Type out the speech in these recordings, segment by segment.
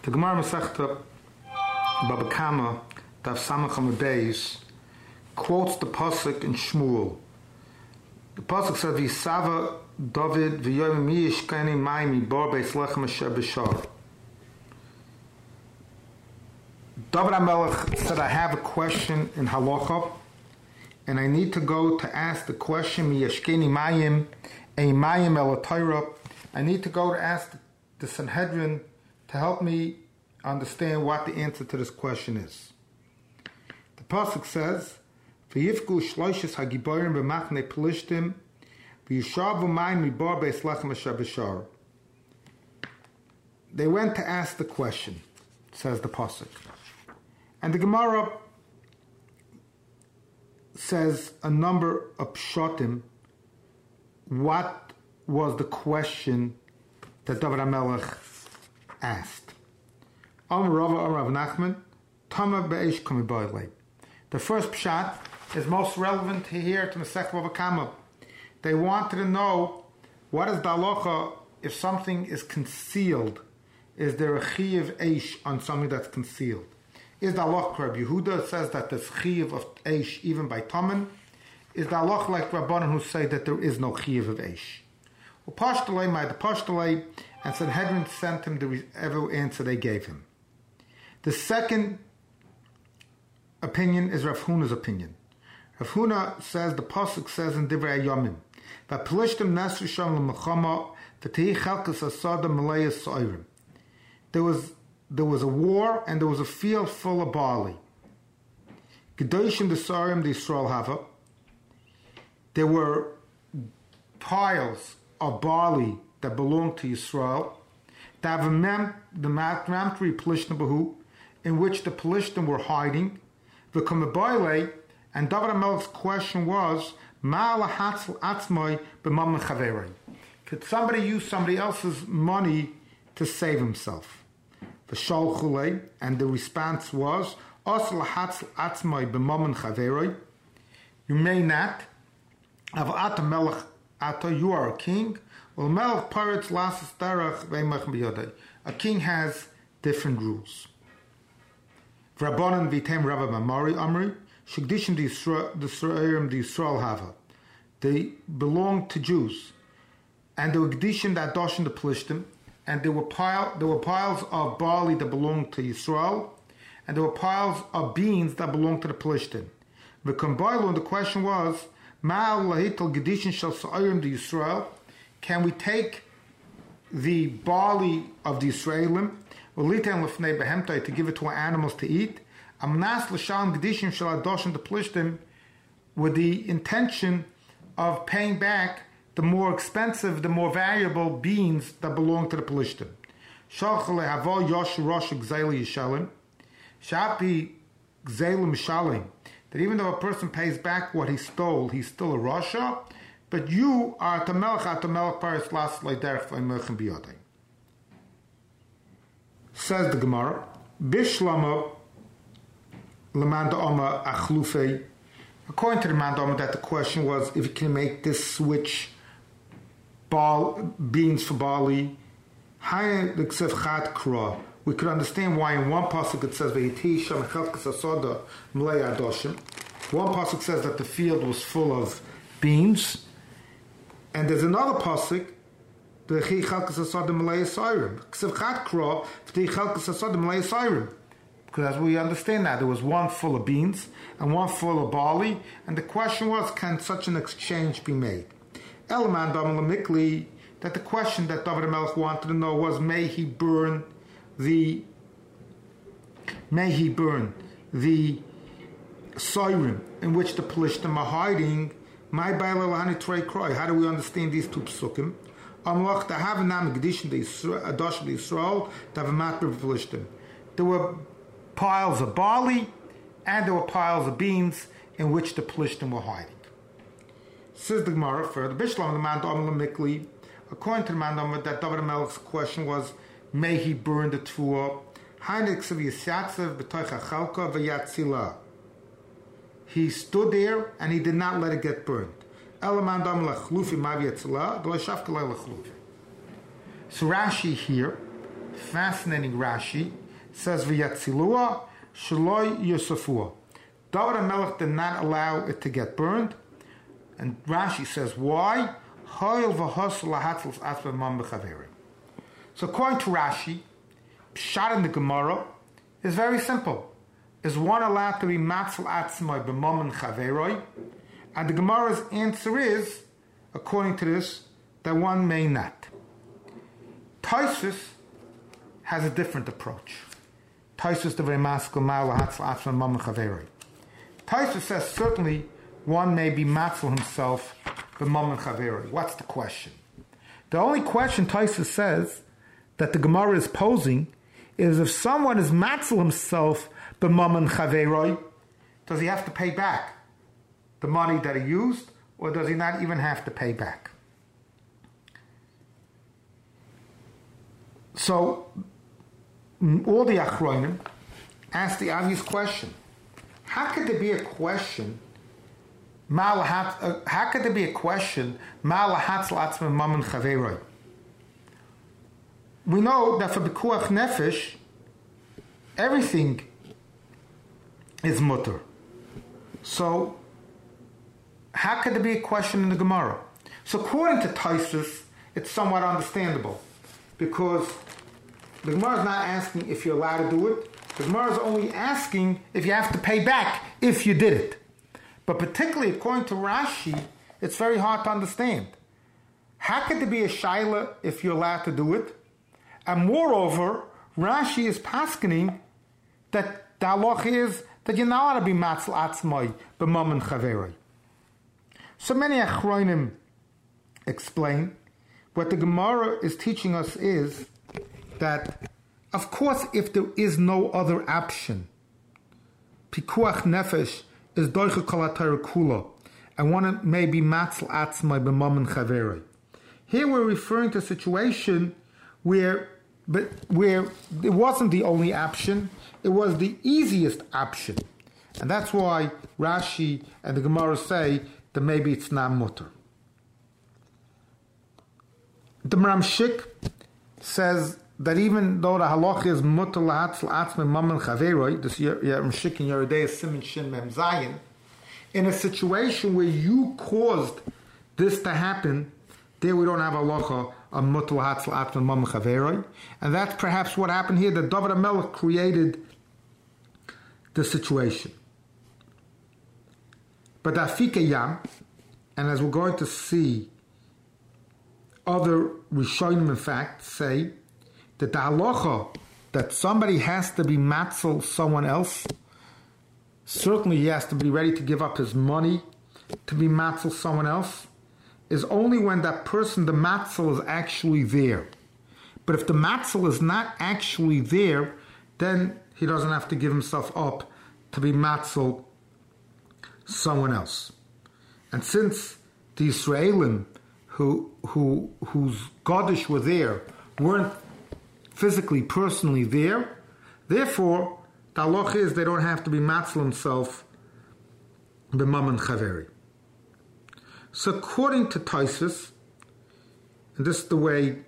The Gemara Masechta Baba Kama Daf Samach Amud Beis quotes the pasuk in Shmuel. The pasuk says, "V'Yisava David v'Yoyim mi yishkeni mayim mibor beis lechem asher b'shar." David HaMelech said, "I have a question in halacha, and I need to go to ask the question mi yishkeni mayim ein mayim el Torah. I need to go to ask the Sanhedrin to help me understand what the answer to this question is." The pasuk says, "V'yifku shloishes hagiborim b'machne pelishtim v'yishavu mayim mibor beis lechem asher b'shar." They went to ask the question, says the pasuk, and the Gemara says a number of pshatim. What was the question that David HaMelech asked? Amar Rava Amar Rav Nachman, Tama be'esh kami boilei. The first pshat is most relevant here to Masechta Bava Kama. They wanted to know, what is the halacha if something is concealed? Is there a chiyuv eish on something that's concealed? Is the halacha Rabbi Yehuda says that there's chiyuv of eish even by Taman? Is the halacha like Rabbanan who say that there is no chiyuv of eish? Well, the Pashtalei and Sanhedrin sent him the every answer they gave him. The second opinion is Rav Huna's opinion. Rav Huna says, the pasuk says in Divrei Yomim, "V'pelishtim nesru sham l'mechama v'tehi chelkas asada malayas soirim." There was a war and there was a field full of barley. Gedoshim desarim the Yisrael hava. There were piles of barley that belonged to Yisrael. The Mamtri Pelishtim Bahu, in which the Pelishtim were hiding. The Kumabaile, and David HaMelech's question was, could somebody use somebody else's money to save himself? And the response was, you may not. You are a king. A king has different rules. Rabbanan v'tem Rabba Mamari Amri Shegdishim the Yisrael Hava. They belonged to Jews, and they were Gdishim that Doshin the Pelishtim, and there were piles of barley that belonged to Yisrael, and there were piles of beans that belonged to the Pelishtim. The Kambailo, and the question was, Ma'al lahital Gdishim shel Sa'ayim the Yisrael. Can we take the barley of the Israelim to give it to our animals to eat, with the intention of paying back the more expensive, the more valuable beans that belong to the Pelishtim? That even though a person pays back what he stole, he's still a Rasha, but you are Tamelech Paris Las Leiderch V'Merchem Biyodei. Says the Gemara, Bishlama Lamanda Oma Achlufe. According to the Manda Oma, that the question was if you can make this switch beans for barley. We could understand why in one pasuk it says one pasuk says that the field was full of beans, and there's another pasuk, because as we understand that there was one full of beans and one full of barley, and the question was, can such an exchange be made? That the question that David HaMelech wanted to know was, may he burn the Soirim in which the Pelishtim are hiding. How do we understand these two psukim? There were piles of barley and there were piles of beans in which the Pelishtim were hiding. Says the Gemara further, according to the Mandam, that David HaMelech's question was, may he burn the Tfuah? He stood there and he did not let it get burned. So Rashi here fascinating Rashi. It says v'yatzilua shaloi yosefua. David HaMelech did not allow it to get burned. And Rashi says, why? So according to Rashi, Pshat in the Gemara is very simple. Is one allowed to be matzel atzmai b'mammon chaveroi? And the Gemara's answer is, according to this, that one may not. Tosfos has a different approach. Tosfos the very maskul ma'al hatzel atzmai b'mammon chaveroi. Tosfos says certainly one may be matzel himself b'mammon chaveroi. What's the question? The only question Tosfos says that the Gemara is posing is if someone is matzel himself b'mammon chaveroi, does he have to pay back the money that he used, or does he not even have to pay back? So all the Achronim ask the obvious question: how could there be a question? How could there be a question? Mammon chaveroi. We know that for Bikuach Nefesh, everything is mutter. So, how could there be a question in the Gemara? So, according to Tosfos, it's somewhat understandable, because the Gemara is not asking if you're allowed to do it. The Gemara is only asking if you have to pay back if you did it. But particularly according to Rashi, it's very hard to understand. How could there be a shaila if you're allowed to do it? And moreover, Rashi is paskening that the halach is that you're not allowed to be matzel atzmai b'mammon chaveroi. So many achronim explain what the Gemara is teaching us is that, of course, if there is no other option, pikuach nefesh is doicha kol haTorah kula, and one may be matzel atzmai b'mammon chaveroi. Here we're referring to a situation where it wasn't the only option, it was the easiest option. And that's why Rashi and the Gemara say that maybe it's not mutter. The Maramshik says that even though the halach is mutter lahatzel atzmai b'mammon chaveroi, this Maramshik in Yeridei Siman Shin Mem Zayin, in a situation where you caused this to happen, there we don't have halacha of mutter lahatzel atzmai b'mammon chaveroi, and that's perhaps what happened here, that David HaMelech created the situation. But Afika Yam, and as we're going to see, other Rishonim in fact say that the halacha that somebody has to be matzel someone else, certainly he has to be ready to give up his money to be matzel someone else, is only when that person, the matzel, is actually there. But if the matzel is not actually there, then he doesn't have to give himself up to be matzel someone else. And since the Israelim whose Gadish were there weren't physically, personally there, therefore the halach is they don't have to be matzel himself b'mammon chaveri. So according to Tosfos, and this is the way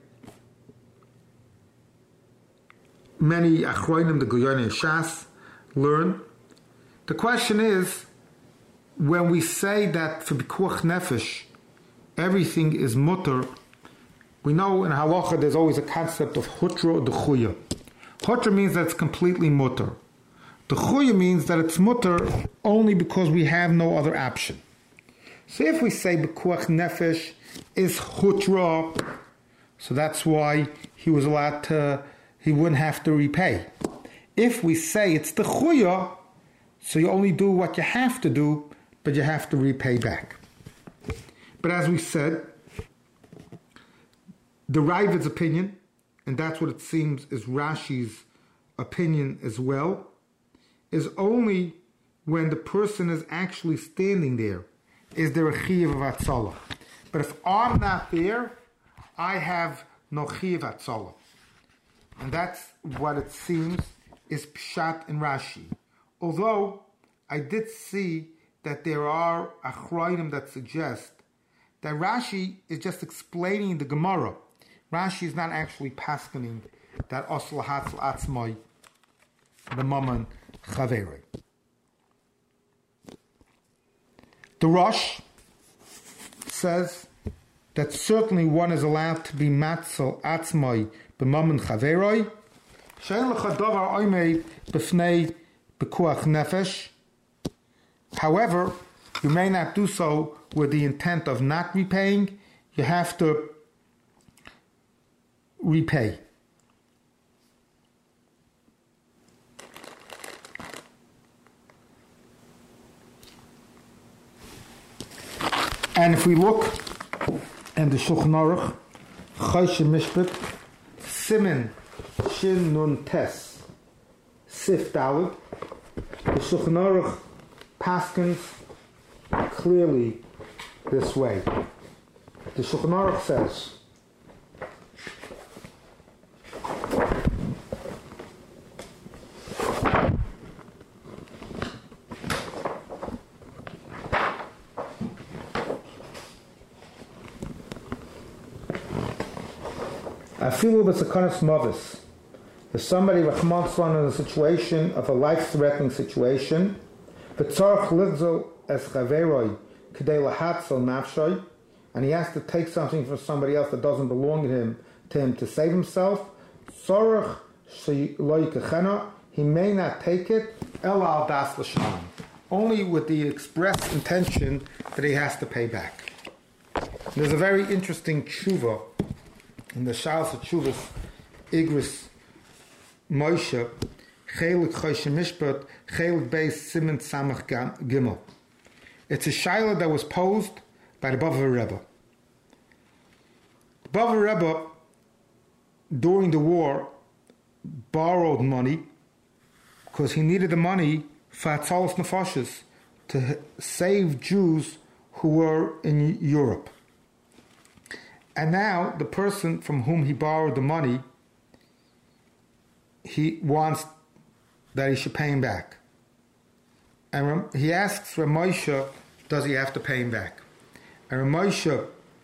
many achronim, the Goyonei Shas, learn, the question is, when we say that for Bikuach Nefesh everything is mutter, we know in halacha there's always a concept of hutra dechuya. Hutra means that it's completely mutter. Dechuya means that it's mutter only because we have no other option. So if we say Bikuach Nefesh is hutra, so that's why he was allowed to, he wouldn't have to repay. If we say it's dechuya, so you only do what you have to do, but you have to repay back. But as we said, the Ravid's opinion, and that's what it seems is Rashi's opinion as well, is only when the person is actually standing there, is there a chiyuv of atzalah. But if I'm not there, I have no chiyuv atzalah. And that's what it seems is pshat in Rashi. Although I did see that there are achronim that suggest that Rashi is just explaining the Gemara. Rashi is not actually paskening that osel hatzel atzmai b'mammon chaveroi. The Rosh says that certainly one is allowed to be matzel atzmai b'mammon chaveroi. Shein lecha davar oimei b'fnei b'kuach nefesh. However, you may not do so with the intent of not repaying. You have to repay. And if we look in the Shulchan Aruch, Choshen Mishpat, Simin Shin Nun Tes Sif Daled, the Shulchan Aruch paskins clearly this way. The Shulchan Aruch says, Afilu b'sakanas mavis. If somebody Rahman Tzlan in a situation of a life-threatening situation, v'tzarch ligzol es chaveroi k'dei lahatzel nafshoi, and he has to take something from somebody else that doesn't belong to him to save himself, tzarch she'lo yikachena, he may not take it el al das l'shalim, only with the express intention that he has to pay back. There's a very interesting tshuva in the Shalos Tshuvas Igris Moshe Chelik Choshen Mishpat Chelik Beis Siman Samach Gimel. It's a shaila that was posed by the Bava Rebbe. The Bava Rebbe, during the war, borrowed money because he needed the money for Atzalos Nefashos, to save Jews who were in Europe. And now the person from whom he borrowed the money, he wants that he should pay him back. And he asks Ramosha, does he have to pay him back? And Ramosha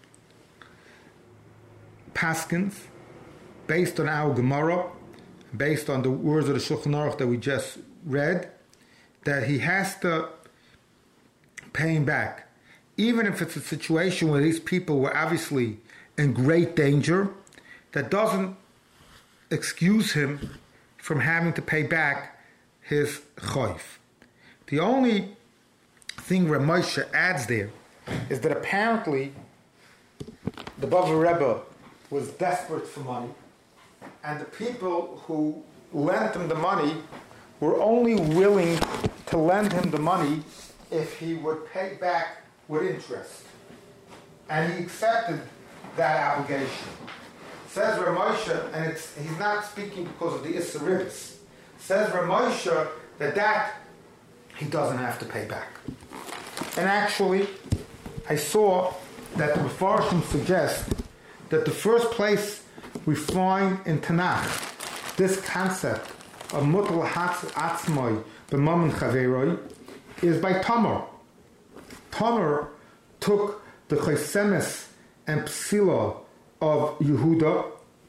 paskins, based on our Gemara, based on the words of the Shulchan Aruch that we just read, that he has to pay him back. Even if it's a situation where these people were obviously in great danger, that doesn't excuse him from having to pay back his chayv. The only thing Ramosha adds there is that apparently the Bava Rebbe was desperate for money, and the people who lent him the money were only willing to lend him the money if he would pay back with interest. And he accepted that obligation. Says Ramosha, and he's not speaking because of the Isseribis. Says Ramosha that he doesn't have to pay back. And actually, I saw that the Mefarshim suggest that the first place we find in Tanakh this concept of mutal atzmai b'mammon chaveroi is by Tamar. Tamar took the chaysemes and psila of Yehuda,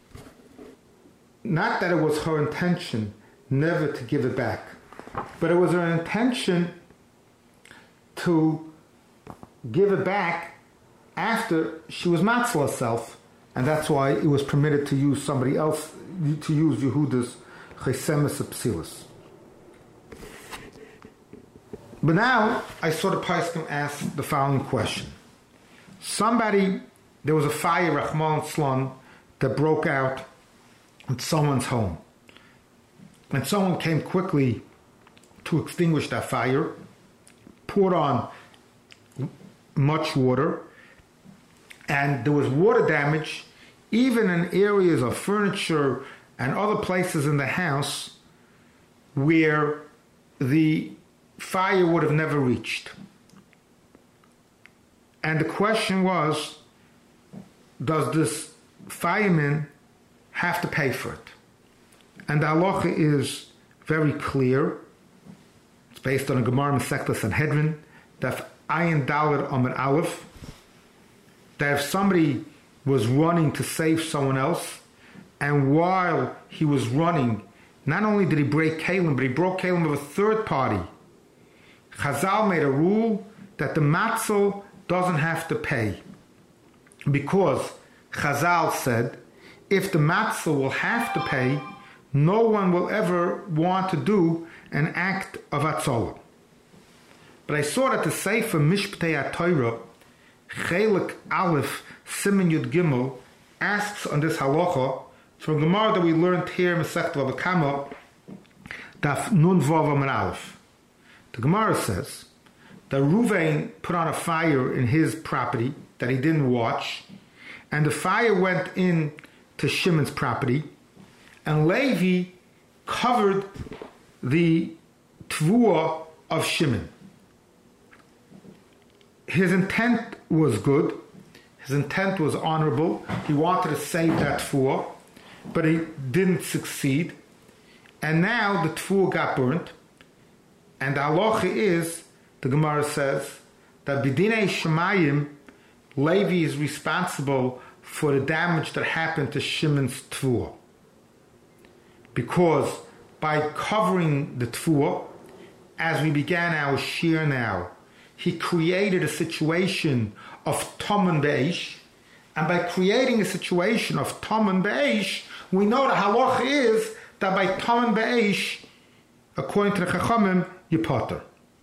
not that it was her intention never to give it back, but it was her intention to give it back after she was matzah herself, and that's why it was permitted to use somebody else, to use Yehuda's chaysemes of psilas. But now I saw the Paiskim ask the following question. There was a fire, Rahman Tzlan, that broke out in someone's home. And someone came quickly to extinguish that fire, poured on much water, and there was water damage even in areas of furniture and other places in the house where the fire would have never reached. And the question was, does this fireman have to pay for it? And the halacha is very clear. It's based on a Gemara Masechta Sanhedrin, that Ayin Daled Amud Aleph, that if somebody was running to save someone else, and while he was running, not only did he break Kalim, but he broke Kalim of a third party. Chazal made a rule that the matzel doesn't have to pay, because Chazal said, if the matzel will have to pay, no one will ever want to do an act of atzolah. But I saw that the Sefer Mishptei HaTorah, Chelik Aleph, Siman Yud Gimel, asks on this halacha from Gemara that we learned here in Masechet Bava Kama, Daf Nun Vav Amud Aleph. The Gemara says that Ruvain put on a fire in his property that he didn't watch, and the fire went in to Shimon's property, and Levi covered the Tvua of Shimon. His intent was good. His intent was honorable. He wanted to save that Tvua, but he didn't succeed. And now the Tvua got burnt. And the halacha is, the Gemara says, that B'dinei Shemayim, Levi is responsible for the damage that happened to Shimon's Tvua. Because by covering the Tvua, as we began our shir now, he created a situation of Toman Be'esh, and by creating a situation of Toman Be'esh, we know the halacha is that by Toman Be'esh, according to the Chachamim, you potter.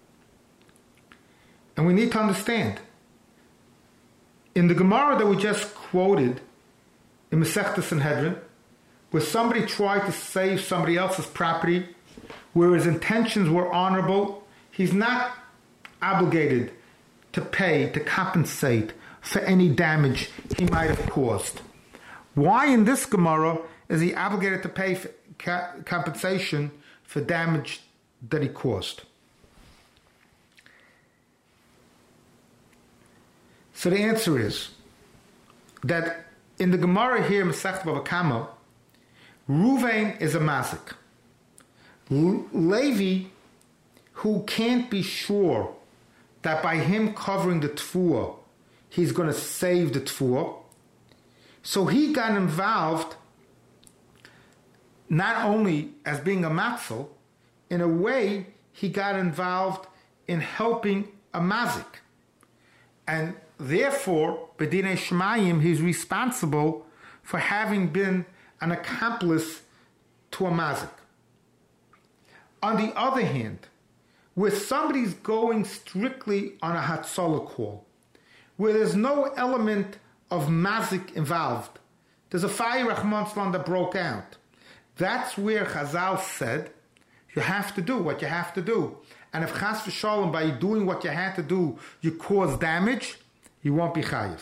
And we need to understand, in the Gemara that we just quoted, in Masechta Sanhedrin, where somebody tried to save somebody else's property, where his intentions were honorable, he's not obligated to pay, to compensate for any damage he might have caused. Why in this Gemara is he obligated to pay for compensation for damage that he caused? So the answer is that in the Gemara here, Masechet Bava Kama, Ruvain is a mazik. Levi, who can't be sure that by him covering the tfuah, he's going to save the tfuah, so he got involved not only as being a matzel, in a way he got involved in helping a mazik. And therefore, B'dinei Shemayim, he's responsible for having been an accomplice to a mazik. On the other hand, where somebody's going strictly on a hatzalah call, where there's no element of mazik involved, there's a fire Rahman Salam that broke out. That's where Chazal said, you have to do what you have to do. And if Chas v'Shalom, by doing what you had to do, you cause damage, you won't be chayiv.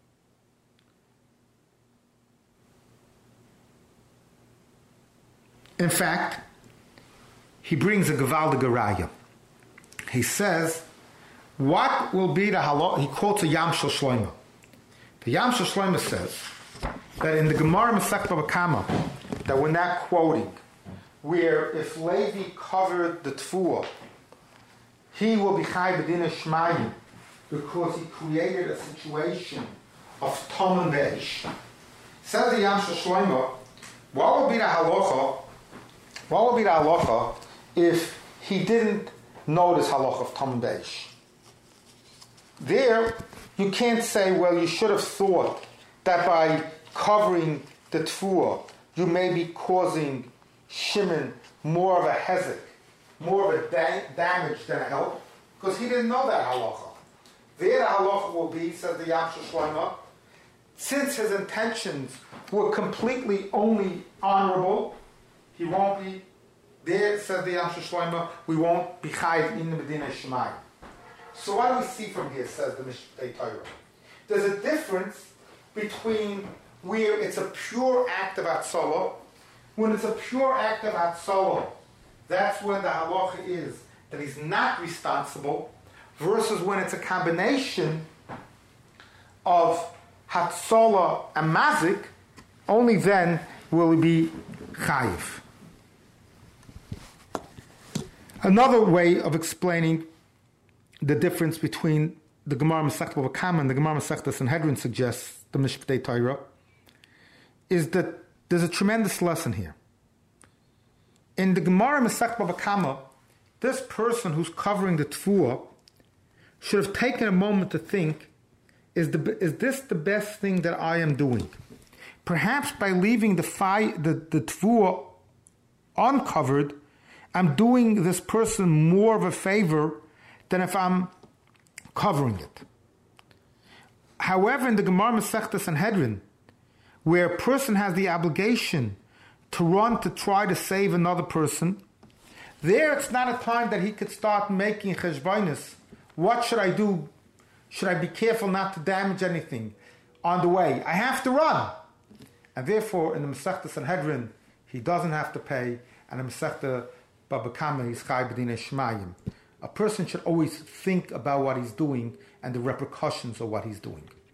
In fact, he brings a Gevaldige Raya. He says, what will be the halach? He quotes a Yam Shel Shlomo. The Yam Shel Shlomo says that in the Gemara Masechet Bava Kama, that we're not quoting, where if Levi covered the tfuah, he will be chai b'dinei Shemayim, because he created a situation of Toman Be'esh. Says the Yam Shel Shlomo, what would be the halacha? What would be the halacha if he didn't know this halacha of Toman Be'esh? There, you can't say, well, you should have thought that by covering the tfuah, you may be causing Shimon more of a hezek, more of a damage than a help, because he didn't know that halacha. There, the halacha will be, says the Yam Shel Shlomo, since his intentions were completely only honorable, he won't be, there, says the Yam Shel Shlomo, we won't be chayiv in the B'dinei Shemayim. So what do we see from here, says the Mishptei Torah? There's a difference between where it's a pure act of atzolah. When it's a pure act of atzolah, that's when the halacha is that he's not responsible, versus when it's a combination of hatzolah and mazik, only then will he be chayiv. Another way of explaining the difference between the Gemara Masechet Bava Kama and the Gemara Masechet Sanhedrin suggests, the Mishptei Torah, is that There's a tremendous lesson here. In the Gemara Masech Bava Kama, this person who's covering the tefillah should have taken a moment to think, is this the best thing that I am doing? Perhaps by leaving the tefillah uncovered, I'm doing this person more of a favor than if I'm covering it. However, in the Gemara Masechta Sanhedrin, where a person has the obligation to run to try to save another person, there it's not a time that he could start making cheshbonos. What should I do? Should I be careful not to damage anything on the way? I have to run. And therefore, in the Masechta Sanhedrin, he doesn't have to pay, and in the Masechta Bava Kama, he's chai b'dinei shmayim. A person should always think about what he's doing and the repercussions of what he's doing.